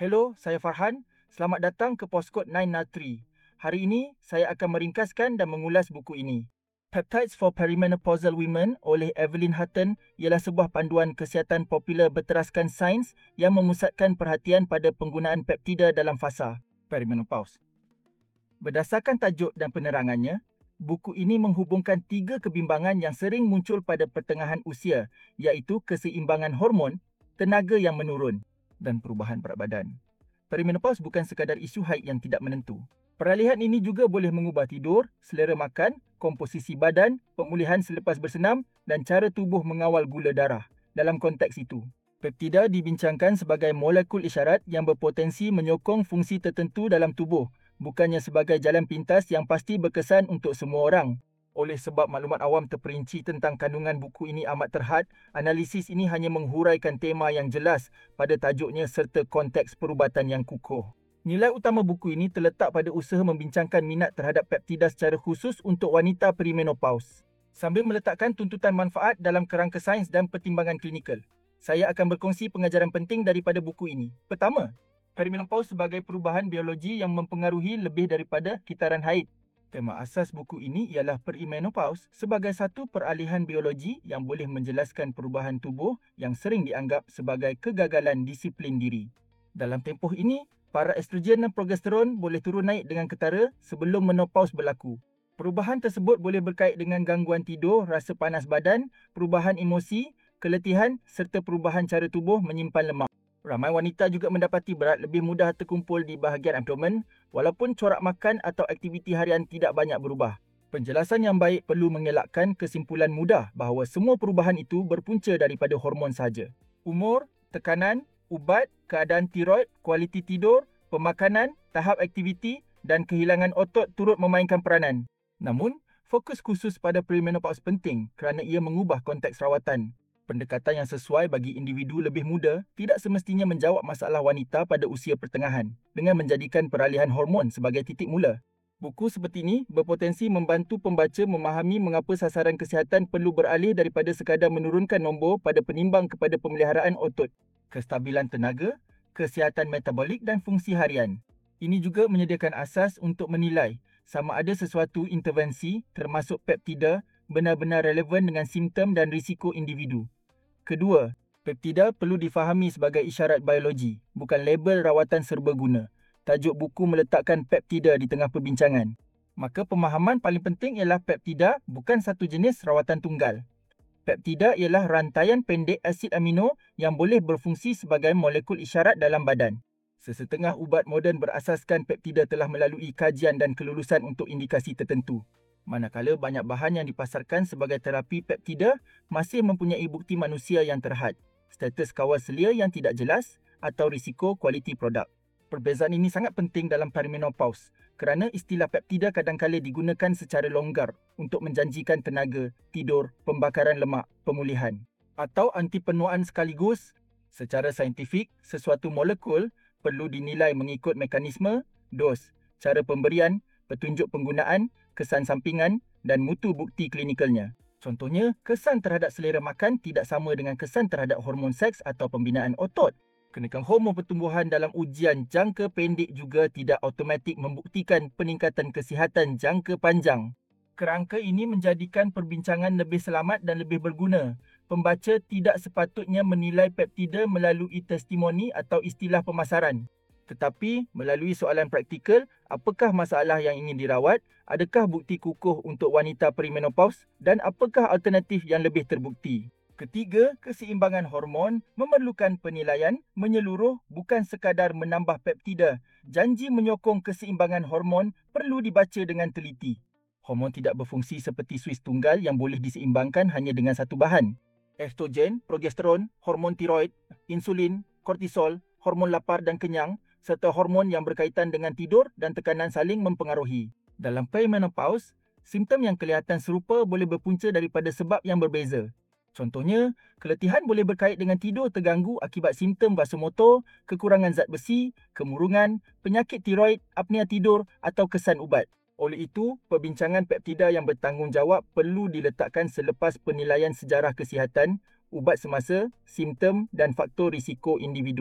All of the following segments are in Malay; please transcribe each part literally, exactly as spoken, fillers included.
Hello, saya Farhan. Selamat datang ke Poskod sembilan nol tiga. Hari ini, saya akan meringkaskan dan mengulas buku ini. Peptides for Perimenopausal Women oleh Evelyn Hutton ialah sebuah panduan kesihatan popular berteraskan sains yang memusatkan perhatian pada penggunaan peptida dalam fasa perimenopause. Berdasarkan tajuk dan penerangannya, buku ini menghubungkan tiga kebimbangan yang sering muncul pada pertengahan usia, iaitu keseimbangan hormon, tenaga yang menurun dan perubahan berat badan. Perimenopause bukan sekadar isu haid yang tidak menentu. Peralihan ini juga boleh mengubah tidur, selera makan, komposisi badan, pemulihan selepas bersenam dan cara tubuh mengawal gula darah. Dalam konteks itu, peptida dibincangkan sebagai molekul isyarat yang berpotensi menyokong fungsi tertentu dalam tubuh, bukannya sebagai jalan pintas yang pasti berkesan untuk semua orang. Oleh sebab maklumat awam terperinci tentang kandungan buku ini amat terhad, analisis ini hanya menghuraikan tema yang jelas pada tajuknya serta konteks perubatan yang kukuh. Nilai utama buku ini terletak pada usaha membincangkan minat terhadap peptida secara khusus untuk wanita perimenopause, sambil meletakkan tuntutan manfaat dalam kerangka sains dan pertimbangan klinikal. Saya akan berkongsi pengajaran penting daripada buku ini. Pertama, perimenopause sebagai perubahan biologi yang mempengaruhi lebih daripada kitaran haid. Tema asas buku ini ialah perimenopause sebagai satu peralihan biologi yang boleh menjelaskan perubahan tubuh yang sering dianggap sebagai kegagalan disiplin diri. Dalam tempoh ini, para estrogen dan progesteron boleh turun naik dengan ketara sebelum menopause berlaku. Perubahan tersebut boleh berkait dengan gangguan tidur, rasa panas badan, perubahan emosi, keletihan serta perubahan cara tubuh menyimpan lemak. Ramai wanita juga mendapati berat lebih mudah terkumpul di bahagian abdomen walaupun corak makan atau aktiviti harian tidak banyak berubah. Penjelasan yang baik perlu mengelakkan kesimpulan mudah bahawa semua perubahan itu berpunca daripada hormon sahaja. Umur, tekanan, ubat, keadaan tiroid, kualiti tidur, pemakanan, tahap aktiviti dan kehilangan otot turut memainkan peranan. Namun, fokus khusus pada perimenopause penting kerana ia mengubah konteks rawatan. Pendekatan yang sesuai bagi individu lebih muda tidak semestinya menjawab masalah wanita pada usia pertengahan dengan menjadikan peralihan hormon sebagai titik mula. Buku seperti ini berpotensi membantu pembaca memahami mengapa sasaran kesihatan perlu beralih daripada sekadar menurunkan nombor pada penimbang kepada pemeliharaan otot, kestabilan tenaga, kesihatan metabolik dan fungsi harian. Ini juga menyediakan asas untuk menilai sama ada sesuatu intervensi termasuk peptida benar-benar relevan dengan simptom dan risiko individu. Kedua, peptida perlu difahami sebagai isyarat biologi, bukan label rawatan serbaguna. Tajuk buku meletakkan peptida di tengah perbincangan. Maka pemahaman paling penting ialah peptida bukan satu jenis rawatan tunggal. Peptida ialah rantaian pendek asid amino yang boleh berfungsi sebagai molekul isyarat dalam badan. Sesetengah ubat moden berasaskan peptida telah melalui kajian dan kelulusan untuk indikasi tertentu. Manakala banyak bahan yang dipasarkan sebagai terapi peptida masih mempunyai bukti manusia yang terhad, status kawal selia yang tidak jelas atau risiko kualiti produk. Perbezaan ini sangat penting dalam perimenopause kerana istilah peptida kadang-kala digunakan secara longgar untuk menjanjikan tenaga, tidur, pembakaran lemak, pemulihan atau anti penuaan sekaligus. Secara saintifik, sesuatu molekul perlu dinilai mengikut mekanisme, dos, cara pemberian, petunjuk penggunaan, kesan sampingan dan mutu bukti klinikalnya. Contohnya, kesan terhadap selera makan tidak sama dengan kesan terhadap hormon seks atau pembinaan otot. Kenaikan hormon pertumbuhan dalam ujian jangka pendek juga tidak automatik membuktikan peningkatan kesihatan jangka panjang. Kerangka ini menjadikan perbincangan lebih selamat dan lebih berguna. Pembaca tidak sepatutnya menilai peptida melalui testimoni atau istilah pemasaran. Tetapi, melalui soalan praktikal, apakah masalah yang ingin dirawat, adakah bukti kukuh untuk wanita perimenopause dan apakah alternatif yang lebih terbukti. Ketiga, keseimbangan hormon memerlukan penilaian menyeluruh bukan sekadar menambah peptida. Janji menyokong keseimbangan hormon perlu dibaca dengan teliti. Hormon tidak berfungsi seperti suis tunggal yang boleh diseimbangkan hanya dengan satu bahan. Estrogen, progesteron, hormon tiroid, insulin, kortisol, hormon lapar dan kenyang serta hormon yang berkaitan dengan tidur dan tekanan saling mempengaruhi. Dalam perimenopause, simptom yang kelihatan serupa boleh berpunca daripada sebab yang berbeza. Contohnya, keletihan boleh berkait dengan tidur terganggu akibat simptom vasomotor, kekurangan zat besi, kemurungan, penyakit tiroid, apnea tidur atau kesan ubat. Oleh itu, perbincangan peptida yang bertanggungjawab perlu diletakkan selepas penilaian sejarah kesihatan, ubat semasa, simptom dan faktor risiko individu.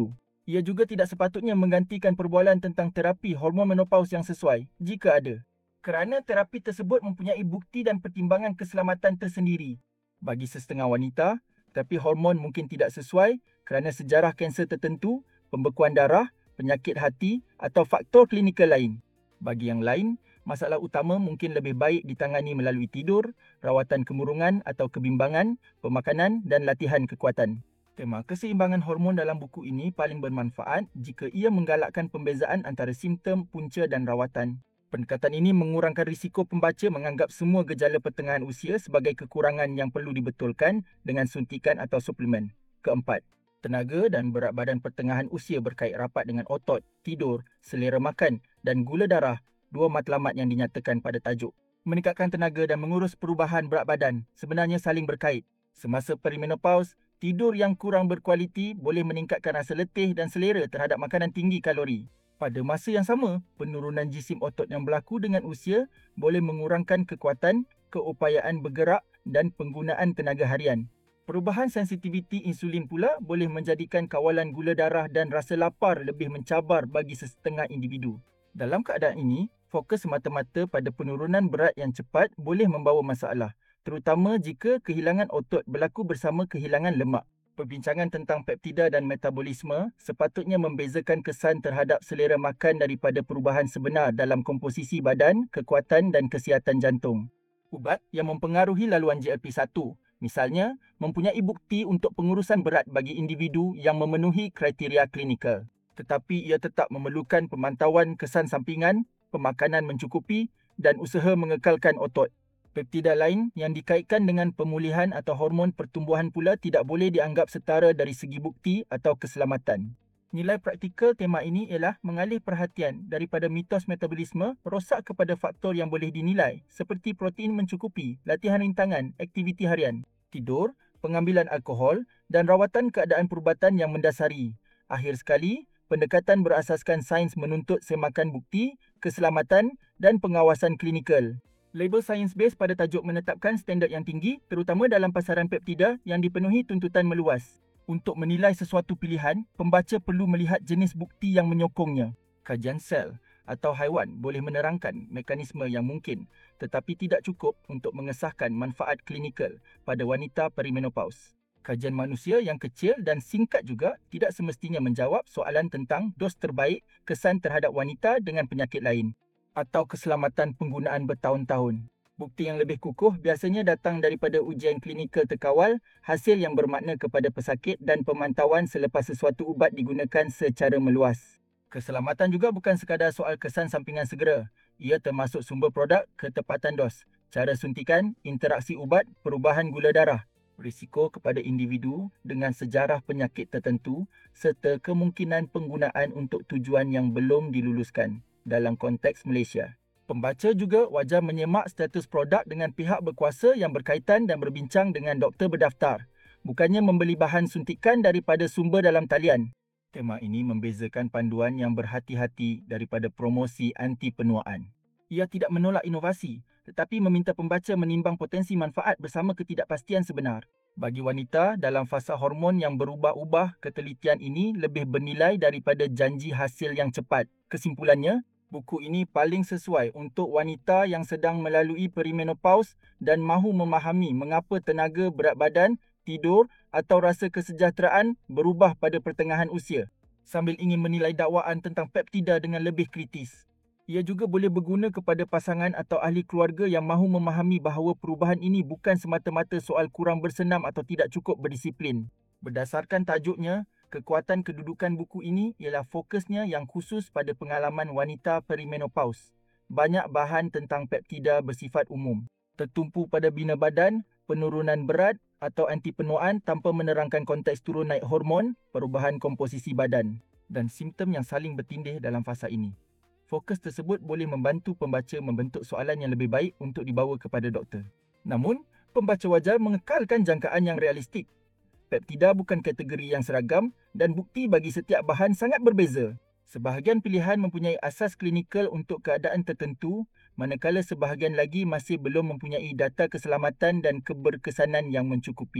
Ia juga tidak sepatutnya menggantikan perbualan tentang terapi hormon menopause yang sesuai, jika ada. Kerana terapi tersebut mempunyai bukti dan pertimbangan keselamatan tersendiri. Bagi sesetengah wanita, terapi hormon mungkin tidak sesuai kerana sejarah kanser tertentu, pembekuan darah, penyakit hati atau faktor klinikal lain. Bagi yang lain, masalah utama mungkin lebih baik ditangani melalui tidur, rawatan kemurungan atau kebimbangan, pemakanan dan latihan kekuatan. Tema keseimbangan hormon dalam buku ini paling bermanfaat jika ia menggalakkan pembezaan antara simptom, punca dan rawatan. Pendekatan ini mengurangkan risiko pembaca menganggap semua gejala pertengahan usia sebagai kekurangan yang perlu dibetulkan dengan suntikan atau suplemen. Keempat, tenaga dan berat badan pertengahan usia berkait rapat dengan otot, tidur, selera makan dan gula darah, dua matlamat yang dinyatakan pada tajuk. Meningkatkan tenaga dan mengurus perubahan berat badan sebenarnya saling berkait. Semasa perimenopause, tidur yang kurang berkualiti boleh meningkatkan rasa letih dan selera terhadap makanan tinggi kalori. Pada masa yang sama, penurunan jisim otot yang berlaku dengan usia boleh mengurangkan kekuatan, keupayaan bergerak dan penggunaan tenaga harian. Perubahan sensitiviti insulin pula boleh menjadikan kawalan gula darah dan rasa lapar lebih mencabar bagi sesetengah individu. Dalam keadaan ini, fokus semata-mata pada penurunan berat yang cepat boleh membawa masalah, terutama jika kehilangan otot berlaku bersama kehilangan lemak. Perbincangan tentang peptida dan metabolisme sepatutnya membezakan kesan terhadap selera makan daripada perubahan sebenar dalam komposisi badan, kekuatan dan kesihatan jantung. Ubat yang mempengaruhi laluan G L P satu, misalnya, mempunyai bukti untuk pengurusan berat bagi individu yang memenuhi kriteria klinikal. Tetapi ia tetap memerlukan pemantauan kesan sampingan, pemakanan mencukupi dan usaha mengekalkan otot. Peptida lain yang dikaitkan dengan pemulihan atau hormon pertumbuhan pula tidak boleh dianggap setara dari segi bukti atau keselamatan. Nilai praktikal tema ini ialah mengalih perhatian daripada mitos metabolisme rosak kepada faktor yang boleh dinilai seperti protein mencukupi, latihan rintangan, aktiviti harian, tidur, pengambilan alkohol dan rawatan keadaan perubatan yang mendasari. Akhir sekali, pendekatan berasaskan sains menuntut semakan bukti, keselamatan dan pengawasan klinikal. Label science-based pada tajuk menetapkan standard yang tinggi terutama dalam pasaran peptida yang dipenuhi tuntutan meluas. Untuk menilai sesuatu pilihan, pembaca perlu melihat jenis bukti yang menyokongnya. Kajian sel atau haiwan boleh menerangkan mekanisme yang mungkin tetapi tidak cukup untuk mengesahkan manfaat klinikal pada wanita perimenopause. Kajian manusia yang kecil dan singkat juga tidak semestinya menjawab soalan tentang dos terbaik kesan terhadap wanita dengan penyakit lain atau keselamatan penggunaan bertahun-tahun. Bukti yang lebih kukuh biasanya datang daripada ujian klinikal terkawal, hasil yang bermakna kepada pesakit dan pemantauan selepas sesuatu ubat digunakan secara meluas. Keselamatan juga bukan sekadar soal kesan sampingan segera. Ia termasuk sumber produk, ketepatan dos, cara suntikan, interaksi ubat, perubahan gula darah, risiko kepada individu dengan sejarah penyakit tertentu serta kemungkinan penggunaan untuk tujuan yang belum diluluskan. Dalam konteks Malaysia, pembaca juga wajar menyemak status produk dengan pihak berkuasa yang berkaitan dan berbincang dengan doktor berdaftar, bukannya membeli bahan suntikan daripada sumber dalam talian. Tema ini membezakan panduan yang berhati-hati daripada promosi anti penuaan. Ia tidak menolak inovasi, tetapi meminta pembaca menimbang potensi manfaat bersama ketidakpastian sebenar. Bagi wanita dalam fasa hormon yang berubah-ubah, ketelitian ini lebih bernilai daripada janji hasil yang cepat. Kesimpulannya, buku ini paling sesuai untuk wanita yang sedang melalui perimenopause dan mahu memahami mengapa tenaga, berat badan, tidur atau rasa kesejahteraan berubah pada pertengahan usia, sambil ingin menilai dakwaan tentang peptida dengan lebih kritis. Ia juga boleh berguna kepada pasangan atau ahli keluarga yang mahu memahami bahawa perubahan ini bukan semata-mata soal kurang bersenam atau tidak cukup berdisiplin. Berdasarkan tajuknya, kekuatan kedudukan buku ini ialah fokusnya yang khusus pada pengalaman wanita perimenopause. Banyak bahan tentang peptida bersifat umum, tertumpu pada bina badan, penurunan berat atau anti penuaan tanpa menerangkan konteks turun naik hormon, perubahan komposisi badan dan simptom yang saling bertindih dalam fasa ini. Fokus tersebut boleh membantu pembaca membentuk soalan yang lebih baik untuk dibawa kepada doktor. Namun, pembaca wajar mengekalkan jangkaan yang realistik. Peptida bukan kategori yang seragam dan bukti bagi setiap bahan sangat berbeza. Sebahagian pilihan mempunyai asas klinikal untuk keadaan tertentu, manakala sebahagian lagi masih belum mempunyai data keselamatan dan keberkesanan yang mencukupi.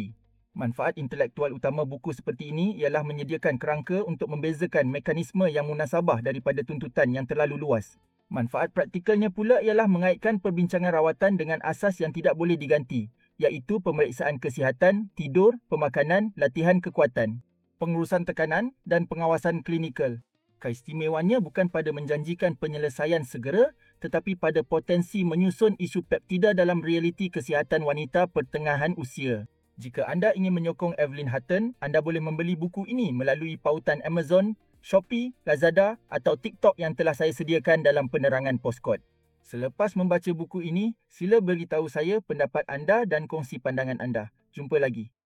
Manfaat intelektual utama buku seperti ini ialah menyediakan kerangka untuk membezakan mekanisme yang munasabah daripada tuntutan yang terlalu luas. Manfaat praktikalnya pula ialah mengaitkan perbincangan rawatan dengan asas yang tidak boleh diganti, iaitu pemeriksaan kesihatan, tidur, pemakanan, latihan kekuatan, pengurusan tekanan dan pengawasan klinikal. Keistimewaannya bukan pada menjanjikan penyelesaian segera, tetapi pada potensi menyusun isu peptida dalam realiti kesihatan wanita pertengahan usia. Jika anda ingin menyokong Evelyn Hutton, anda boleh membeli buku ini melalui pautan Amazon, Shopee, Lazada atau TikTok yang telah saya sediakan dalam penerangan Postkod. Selepas membaca buku ini, sila beritahu saya pendapat anda dan kongsi pandangan anda. Jumpa lagi.